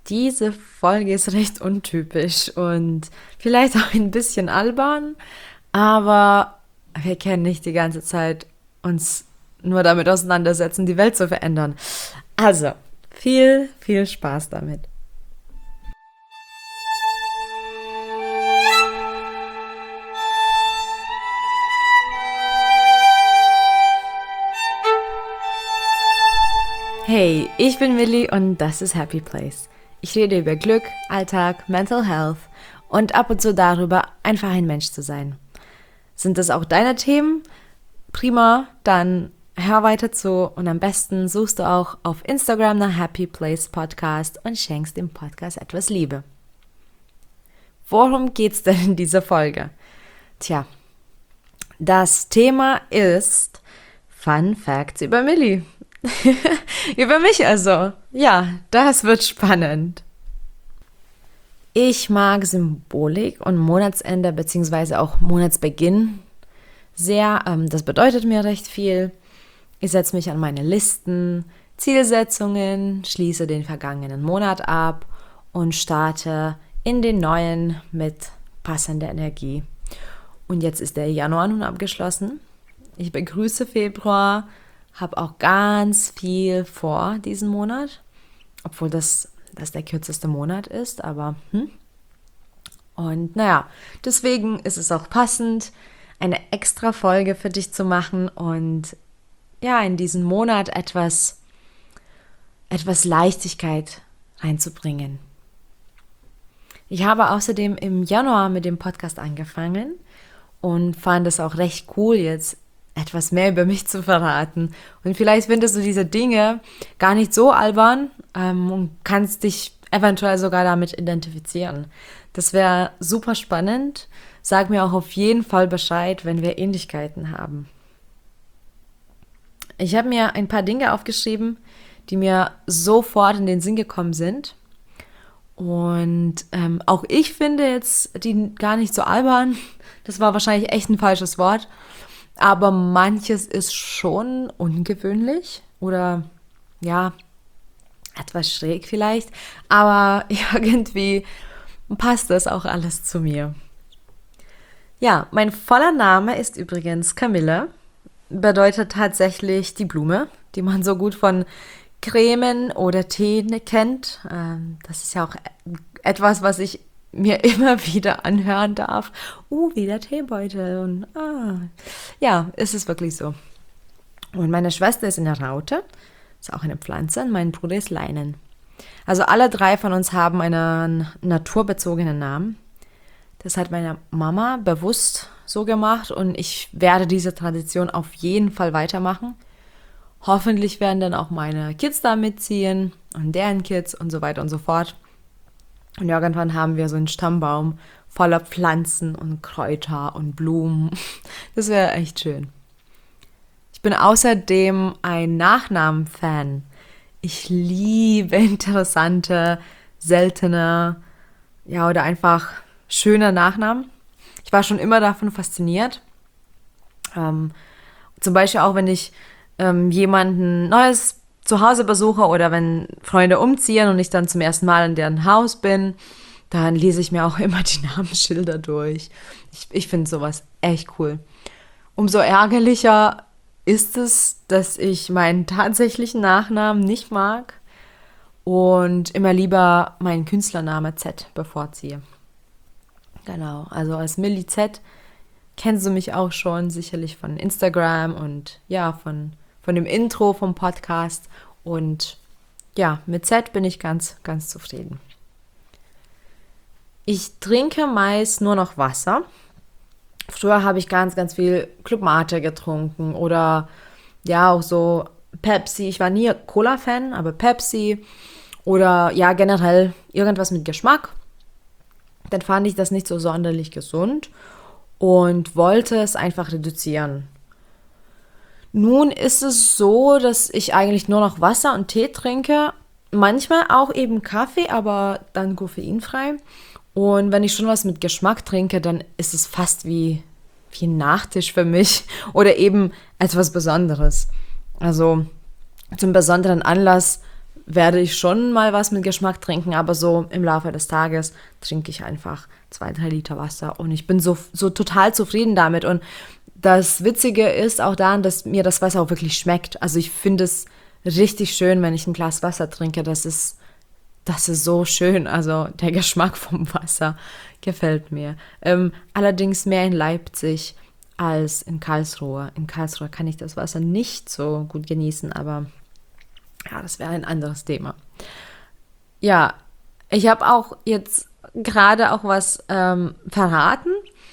Diese Folge ist recht untypisch und vielleicht auch ein bisschen albern, aber wir können nicht die ganze Zeit uns nur damit auseinandersetzen, die Welt zu verändern. Also, viel Spaß damit. Hey, ich bin Millie und das ist Happy Place. Ich rede über Glück, Alltag, Mental Health und ab und zu darüber, einfach ein Mensch zu sein. Sind das auch deine Themen? Prima, dann hör weiter zu und am besten suchst du auch auf Instagram nach Happy Place Podcast und schenkst dem Podcast etwas Liebe. Worum geht's denn in dieser Folge? Tja, das Thema ist Fun Facts über Millie. Über mich also. Ja, das wird spannend. Ich mag Symbolik und Monatsende bzw. auch Monatsbeginn sehr. Das bedeutet mir recht viel. Ich setze mich an meine Listen, Zielsetzungen, schließe den vergangenen Monat ab und starte in den neuen mit passender Energie. Und jetzt ist der Januar nun abgeschlossen. Ich begrüße Februar. Habe auch ganz viel vor diesen Monat, obwohl das der kürzeste Monat ist, aber Und naja, deswegen ist es auch passend, eine extra Folge für dich zu machen und ja, in diesen Monat etwas Leichtigkeit reinzubringen. Ich habe außerdem im Januar mit dem Podcast angefangen und fand es auch recht cool, jetzt etwas mehr über mich zu verraten. Und vielleicht findest du diese Dinge gar nicht so albern und kannst dich eventuell sogar damit identifizieren. Das wäre super spannend. Sag mir auch auf jeden Fall Bescheid, wenn wir Ähnlichkeiten haben. Ich habe mir ein paar Dinge aufgeschrieben, die mir sofort in den Sinn gekommen sind. Und auch ich finde jetzt die gar nicht so albern. Das war wahrscheinlich echt ein falsches Wort. Aber manches ist schon ungewöhnlich oder ja, etwas schräg vielleicht. Aber irgendwie passt das auch alles zu mir. Ja, mein voller Name ist übrigens Camille. Bedeutet tatsächlich die Blume, die man so gut von Cremen oder Tee kennt. Das ist ja auch etwas, was ich mir immer wieder anhören darf. Wieder Teebeutel. Und ja, ist es wirklich so. Und meine Schwester ist eine Raute, ist auch eine Pflanze, und mein Bruder ist Leinen. Also alle drei von uns haben einen naturbezogenen Namen. Das hat meine Mama bewusst so gemacht und ich werde diese Tradition auf jeden Fall weitermachen. Hoffentlich werden dann auch meine Kids da mitziehen und deren Kids und so weiter und so fort. Und irgendwann haben wir so einen Stammbaum voller Pflanzen und Kräuter und Blumen. Das wäre echt schön. Ich bin außerdem ein Nachnamen-Fan. Ich liebe interessante, seltene, ja, oder einfach schöne Nachnamen. Ich war schon immer davon fasziniert. Zum Beispiel auch, wenn ich jemanden Neues zu Hause besuche oder wenn Freunde umziehen und ich dann zum ersten Mal in deren Haus bin, dann lese ich mir auch immer die Namensschilder durch. Ich finde sowas echt cool. Umso ärgerlicher ist es, dass ich meinen tatsächlichen Nachnamen nicht mag und immer lieber meinen Künstlername Z bevorziehe. Genau, also als Millie Z kennst du mich auch schon sicherlich von Instagram und ja, von dem Intro vom Podcast. Und ja, mit Z bin ich ganz zufrieden. Ich trinke meist nur noch Wasser. Früher habe ich ganz viel Club Mate getrunken oder ja, auch so Pepsi. Ich war nie Cola-Fan, aber Pepsi oder ja, generell irgendwas mit Geschmack. Dann fand ich das nicht so sonderlich gesund und wollte es einfach reduzieren. Nun ist es so, dass ich eigentlich nur noch Wasser und Tee trinke. Manchmal auch eben Kaffee, aber dann koffeinfrei. Und wenn ich schon was mit Geschmack trinke, dann ist es fast wie ein Nachtisch für mich oder eben etwas Besonderes. Also zum besonderen Anlass werde ich schon mal was mit Geschmack trinken, aber so im Laufe des Tages trinke ich einfach 2, 3 Liter Wasser und ich bin so total zufrieden damit. Und das Witzige ist auch daran, dass mir das Wasser auch wirklich schmeckt. Also ich finde es richtig schön, wenn ich ein Glas Wasser trinke. Das ist so schön. Also der Geschmack vom Wasser gefällt mir. Allerdings mehr in Leipzig als in Karlsruhe. In Karlsruhe kann ich das Wasser nicht so gut genießen, aber ja, das wäre ein anderes Thema. Ja, ich habe auch jetzt gerade auch was verraten.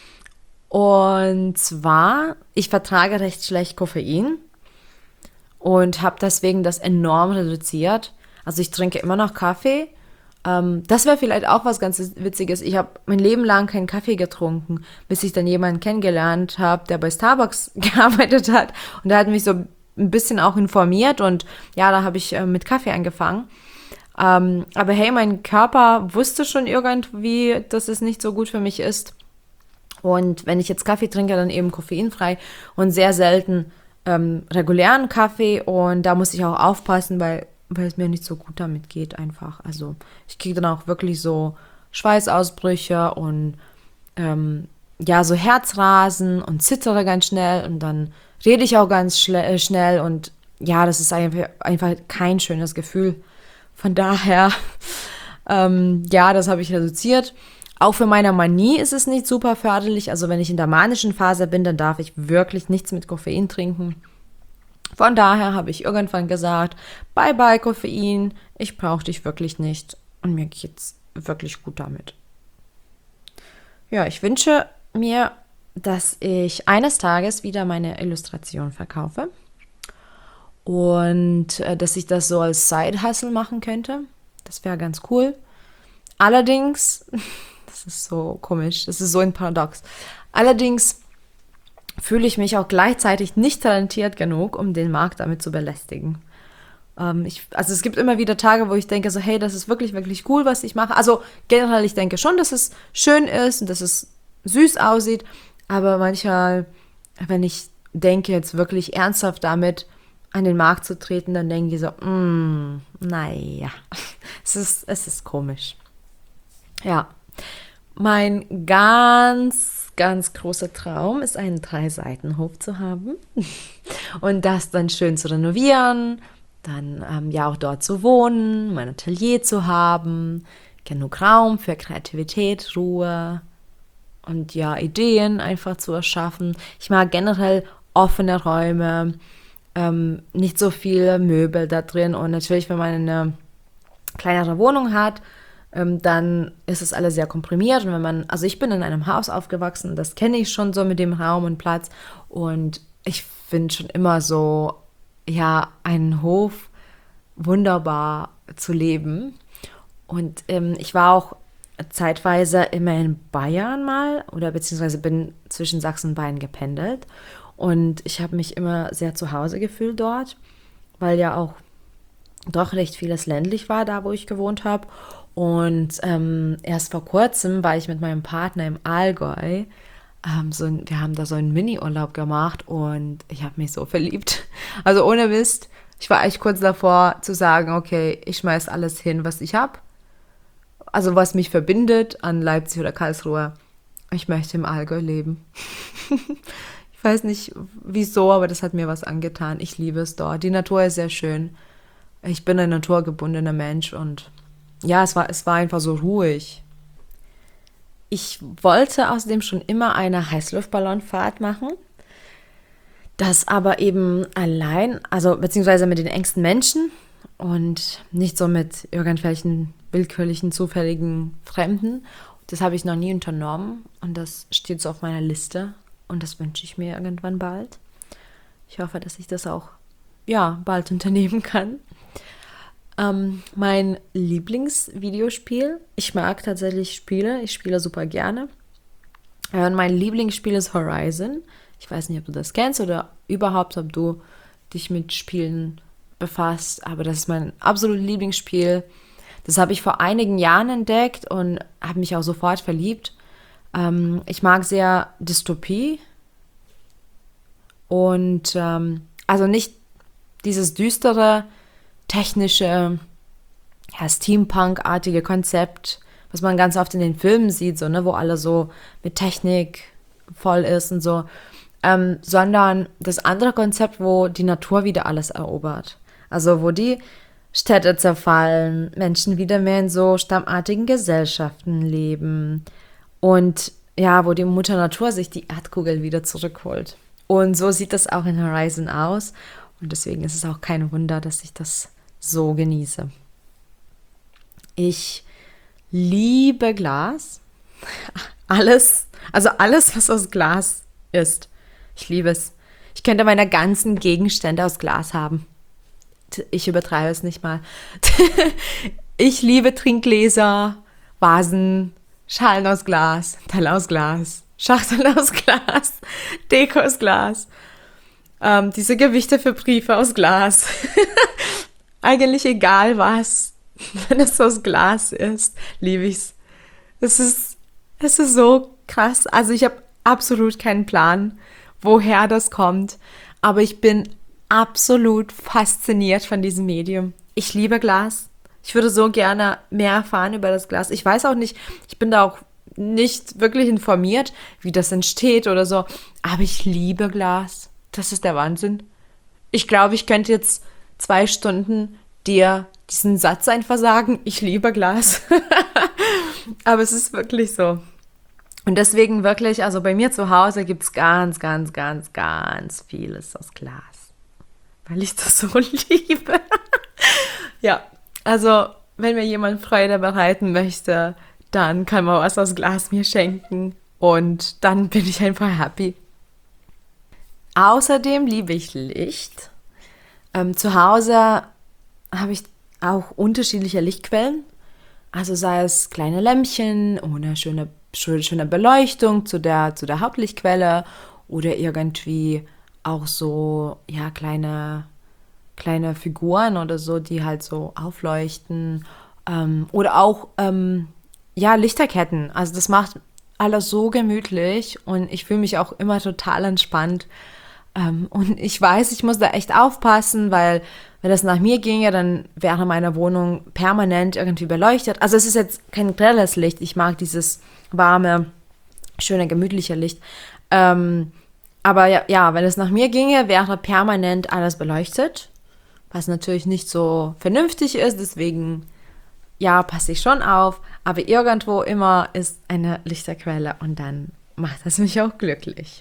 Und zwar, ich vertrage recht schlecht Koffein und habe deswegen das enorm reduziert. Also ich trinke immer noch Kaffee. Das wäre vielleicht auch was ganz Witziges. Ich habe mein Leben lang keinen Kaffee getrunken, bis ich dann jemanden kennengelernt habe, der bei Starbucks gearbeitet hat. Und der hat mich so ein bisschen auch informiert und ja, da habe ich mit Kaffee angefangen. Aber hey, mein Körper wusste schon irgendwie, dass es nicht so gut für mich ist. Und wenn ich jetzt Kaffee trinke, dann eben koffeinfrei und sehr selten regulären Kaffee. Und da muss ich auch aufpassen, weil es mir nicht so gut damit geht einfach. Also ich kriege dann auch wirklich so Schweißausbrüche und ja, so Herzrasen und zittere ganz schnell und dann rede ich auch ganz schnell und ja, das ist einfach kein schönes Gefühl. Von daher, ja, das habe ich reduziert. Auch für meine Manie ist es nicht super förderlich. Also wenn ich in der manischen Phase bin, dann darf ich wirklich nichts mit Koffein trinken. Von daher habe ich irgendwann gesagt, bye bye Koffein, ich brauche dich wirklich nicht. Und mir geht's wirklich gut damit. Ja, ich wünsche mir, dass ich eines Tages wieder meine Illustration verkaufe und dass ich das so als Side-Hustle machen könnte. Das wäre ganz cool. Allerdings, das ist so komisch, das ist so ein Paradox. Allerdings fühle ich mich auch gleichzeitig nicht talentiert genug, um den Markt damit zu belästigen. Also es gibt immer wieder Tage, wo ich denke so, hey, das ist wirklich, wirklich cool, was ich mache. Also generell, ich denke schon, dass es schön ist und dass es süß aussieht, aber manchmal, wenn ich denke, jetzt wirklich ernsthaft damit an den Markt zu treten, dann denke ich so, naja, es ist komisch. Ja, mein ganz großer Traum ist, einen 3-Seiten-Hof zu haben und das dann schön zu renovieren, dann ja auch dort zu wohnen, mein Atelier zu haben, genug Raum für Kreativität, Ruhe und ja, Ideen einfach zu erschaffen. Ich mag generell offene Räume, nicht so viele Möbel da drin und natürlich, wenn man eine kleinere Wohnung hat, dann ist es alles sehr komprimiert und also ich bin in einem Haus aufgewachsen, das kenne ich schon so mit dem Raum und Platz und ich finde schon immer so, ja, einen Hof wunderbar zu leben und ich war auch zeitweise immer in Bayern mal oder beziehungsweise bin zwischen Sachsen und Bayern gependelt und ich habe mich immer sehr zu Hause gefühlt dort, weil ja auch doch recht vieles ländlich war, da wo ich gewohnt habe. Und erst vor kurzem war ich mit meinem Partner im Allgäu. Wir haben da so einen Mini-Urlaub gemacht und ich habe mich so verliebt. Also ohne Mist, ich war echt kurz davor zu sagen, okay, ich schmeiß alles hin, was ich habe. Also was mich verbindet an Leipzig oder Karlsruhe. Ich möchte im Allgäu leben. Ich weiß nicht wieso, aber das hat mir was angetan. Ich liebe es dort. Die Natur ist sehr schön. Ich bin ein naturgebundener Mensch und ja, es war einfach so ruhig. Ich wollte außerdem schon immer eine Heißluftballonfahrt machen. Das aber eben allein, also beziehungsweise mit den engsten Menschen und nicht so mit irgendwelchen willkürlichen, zufälligen Fremden. Das habe ich noch nie unternommen und das steht so auf meiner Liste und das wünsche ich mir irgendwann bald. Ich hoffe, dass ich das auch, ja, bald unternehmen kann. Mein Lieblingsvideospiel, ich mag tatsächlich Spiele, ich spiele super gerne. Mein Lieblingsspiel ist Horizon. Ich weiß nicht, ob du das kennst oder überhaupt, ob du dich mit Spielen befasst, aber das ist mein absolutes Lieblingsspiel. Das habe ich vor einigen Jahren entdeckt und habe mich auch sofort verliebt. Ich mag sehr Dystopie und also nicht dieses düstere, technische, ja, Steampunk-artige Konzept, was man ganz oft in den Filmen sieht, so, ne, wo alle so mit Technik voll ist und so, sondern das andere Konzept, wo die Natur wieder alles erobert. Also wo die Städte zerfallen, Menschen wieder mehr in so stammartigen Gesellschaften leben und ja, wo die Mutter Natur sich die Erdkugel wieder zurückholt. Und so sieht das auch in Horizon aus und deswegen ist es auch kein Wunder, dass ich das so genieße. Ich liebe Glas. Alles, also alles, was aus Glas ist. Ich liebe es. Ich könnte meine ganzen Gegenstände aus Glas haben. Ich übertreibe es nicht mal. Ich liebe Trinkgläser, Vasen, Schalen aus Glas, Teller aus Glas, Schachteln aus Glas, Deko aus Glas, diese Gewichte für Briefe aus Glas. Eigentlich egal was, wenn es aus Glas ist, liebe ich's. Es ist so krass. Also ich habe absolut keinen Plan, woher das kommt, aber ich bin absolut fasziniert von diesem Medium. Ich liebe Glas. Ich würde so gerne mehr erfahren über das Glas. Ich weiß auch nicht, ich bin da auch nicht wirklich informiert, wie das entsteht oder so, aber ich liebe Glas. Das ist der Wahnsinn. Ich glaube, ich könnte jetzt 2 Stunden dir diesen Satz einfach sagen, ich liebe Glas. Aber es ist wirklich so. Und deswegen wirklich, also bei mir zu Hause gibt es ganz, ganz, ganz, ganz vieles aus Glas. Weil ich das so liebe. Ja, also wenn mir jemand Freude bereiten möchte, dann kann man was aus Glas mir schenken. Und dann bin ich einfach happy. Außerdem liebe ich Licht. Zu Hause habe ich auch unterschiedliche Lichtquellen. Also sei es kleine Lämpchen oder schöne Beleuchtung zu der Hauptlichtquelle oder irgendwie auch so, ja, kleine Figuren oder so, die halt so aufleuchten. Oder auch, ja, Lichterketten. Also das macht alles so gemütlich und ich fühle mich auch immer total entspannt. Und ich weiß, ich muss da echt aufpassen, weil wenn das nach mir ginge, dann wäre meine Wohnung permanent irgendwie beleuchtet. Also es ist jetzt kein grelles Licht. Ich mag dieses warme, schöne, gemütliche Licht. Aber ja, wenn es nach mir ginge, wäre permanent alles beleuchtet. Was natürlich nicht so vernünftig ist. Deswegen, ja, passe ich schon auf. Aber irgendwo immer ist eine Lichterquelle und dann macht das mich auch glücklich.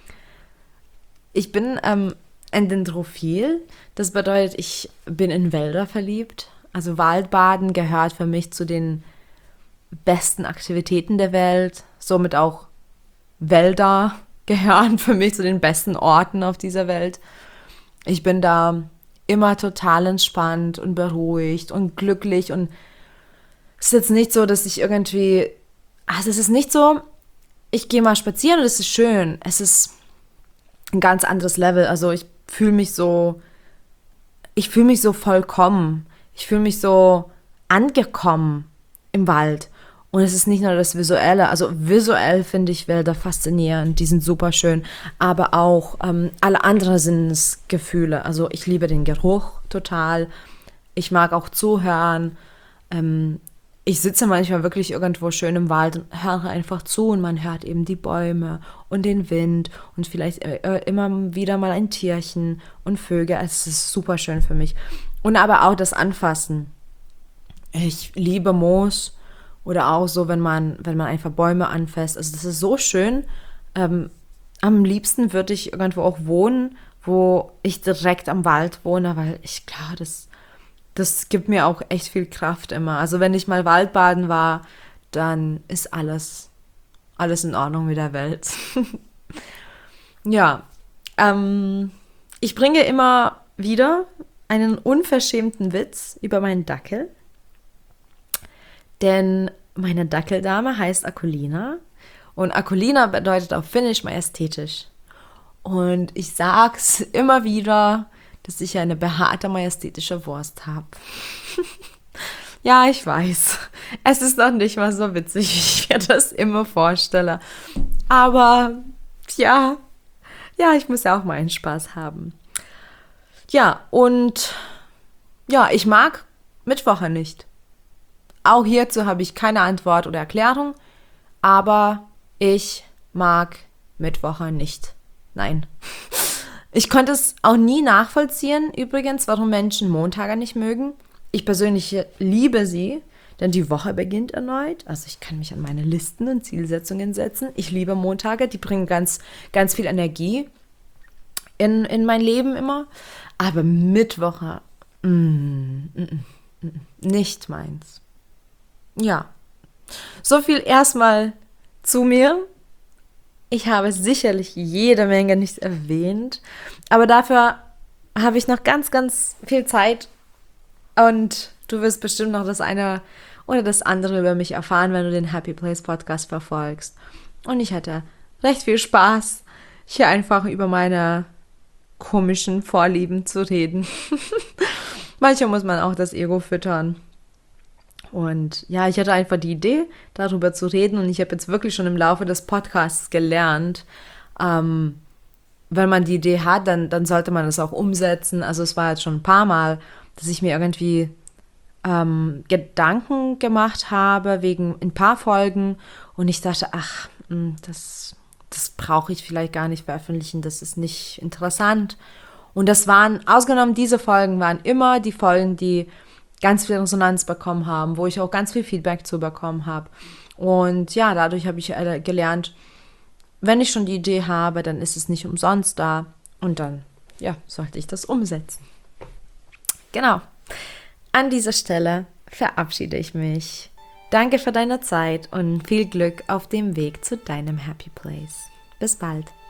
Ich bin ein Dendrophil. Das bedeutet, ich bin in Wälder verliebt. Also Waldbaden gehört für mich zu den besten Aktivitäten der Welt. Somit auch Wälder gehören für mich zu den besten Orten auf dieser Welt. Ich bin da immer total entspannt und beruhigt und glücklich. Und es ist jetzt nicht so, dass ich irgendwie... Also es ist nicht so, ich gehe mal spazieren und es ist schön. Es ist ein ganz anderes Level. Also ich fühle mich so vollkommen. Ich fühle mich so angekommen im Wald. Und es ist nicht nur das Visuelle. Also visuell finde ich Wälder faszinierend. Die sind super schön. Aber auch alle anderen Sinnesgefühle. Also ich liebe den Geruch total. Ich mag auch zuhören. Ich sitze manchmal wirklich irgendwo schön im Wald und höre einfach zu und man hört eben die Bäume und den Wind und vielleicht immer wieder mal ein Tierchen und Vögel. Es ist super schön für mich. Und aber auch das Anfassen. Ich liebe Moos oder auch so, wenn man einfach Bäume anfasst. Also das ist so schön. Am liebsten würde ich irgendwo auch wohnen, wo ich direkt am Wald wohne, weil ich glaube, das gibt mir auch echt viel Kraft immer. Also wenn ich mal Waldbaden war, dann ist alles in Ordnung mit der Welt. Ja, ich bringe immer wieder einen unverschämten Witz über meinen Dackel. Denn meine Dackeldame heißt Akulina. Und Akulina bedeutet auf Finnisch majestätisch. Und ich sag's immer wieder, dass ich eine behaarte, majestätische Wurst habe. Ja, ich weiß. Es ist noch nicht mal so witzig, wie ich mir das immer vorstelle. Aber, ja, ich muss ja auch mal einen Spaß haben. Ja, und ja, ich mag Mittwoche nicht. Auch hierzu habe ich keine Antwort oder Erklärung, aber ich mag Mittwoche nicht. Nein. Ich konnte es auch nie nachvollziehen, übrigens, warum Menschen Montage nicht mögen. Ich persönlich liebe sie, denn die Woche beginnt erneut. Also ich kann mich an meine Listen und Zielsetzungen setzen. Ich liebe Montage, die bringen ganz, ganz viel Energie in mein Leben immer. Aber Mittwoche, nicht meins. Ja, so viel erstmal zu mir. Ich habe sicherlich jede Menge nicht erwähnt, aber dafür habe ich noch ganz, ganz viel Zeit und du wirst bestimmt noch das eine oder das andere über mich erfahren, wenn du den Happy Place Podcast verfolgst. Und ich hatte recht viel Spaß, hier einfach über meine komischen Vorlieben zu reden. Manchmal muss man auch das Ego füttern. Und ja, ich hatte einfach die Idee, darüber zu reden und ich habe jetzt wirklich schon im Laufe des Podcasts gelernt, wenn man die Idee hat, dann sollte man es auch umsetzen. Also es war jetzt schon ein paar Mal, dass ich mir irgendwie Gedanken gemacht habe wegen ein paar Folgen und ich dachte, ach, das brauche ich vielleicht gar nicht veröffentlichen, das ist nicht interessant. Und das waren, ausgenommen diese Folgen, waren immer die Folgen, die ganz viel Resonanz bekommen haben, wo ich auch ganz viel Feedback zu bekommen habe. Und ja, dadurch habe ich gelernt, wenn ich schon die Idee habe, dann ist es nicht umsonst da. Und dann, ja, sollte ich das umsetzen. Genau. An dieser Stelle verabschiede ich mich. Danke für deine Zeit und viel Glück auf dem Weg zu deinem Happy Place. Bis bald.